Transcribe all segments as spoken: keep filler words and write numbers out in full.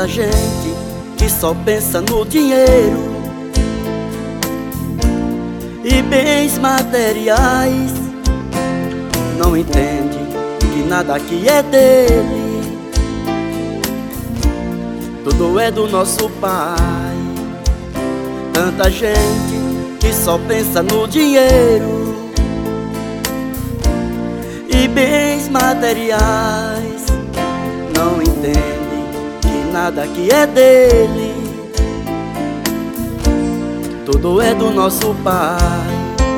Tanta gente que só pensa no dinheiro e bens materiais, não entende que nada aqui é dele, tudo é do nosso Pai. Tanta gente que só pensa no dinheiro e bens materiais, não entende que nada aqui é dele, tudo é do nosso Pai.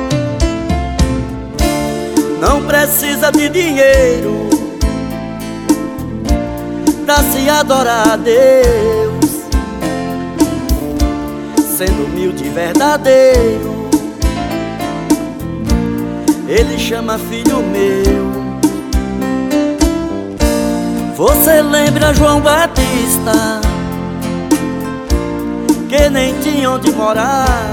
Não precisa de dinheiro pra se adorar a Deus, sendo humilde e verdadeiro, Ele chama filho meu. Você lembra João Batista, que nem tinha onde morar,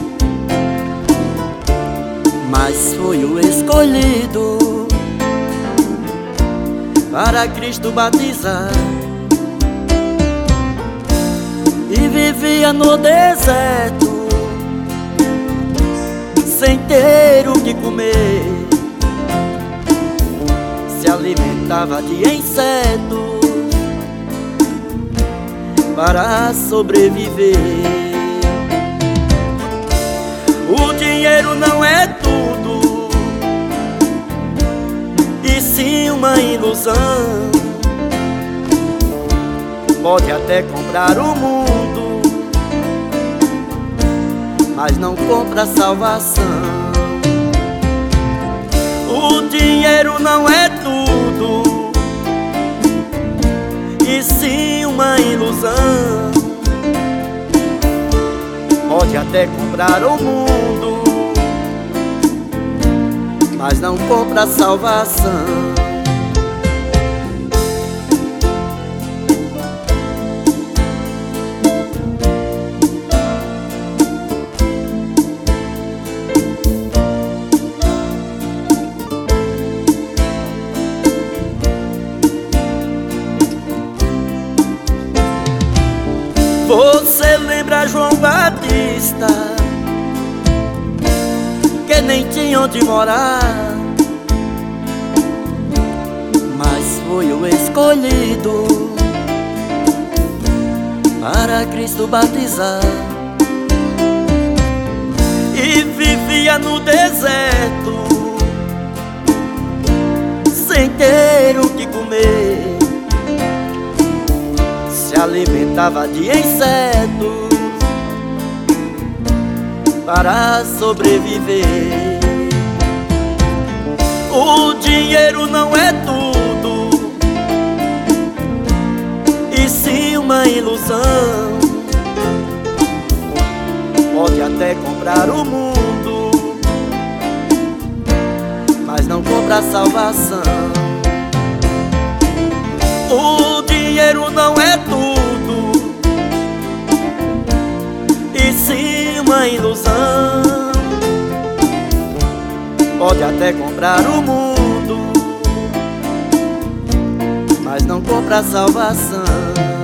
mas foi o escolhido para Cristo batizar, e vivia no deserto sem ter o que comer, se alimentava de insetos para sobreviver. O dinheiro não é tudo, e sim uma ilusão. Pode até comprar o mundo, mas não compra a salvação. O dinheiro não é tudo, e sim uma ilusão. Pode até comprar o mundo, mas não compra a salvação. Você lembra João Batista, que nem tinha onde morar, mas foi o escolhido para Cristo batizar, e vivia no deserto sem ter o que comer, se alimentava de insetos para sobreviver. O dinheiro não é tudo, e sim uma ilusão. Pode até comprar o mundo, mas não compra a salvação. O dinheiro não é tudo, e sim uma ilusão. Pode até comprar o mundo, mas não compra a salvação.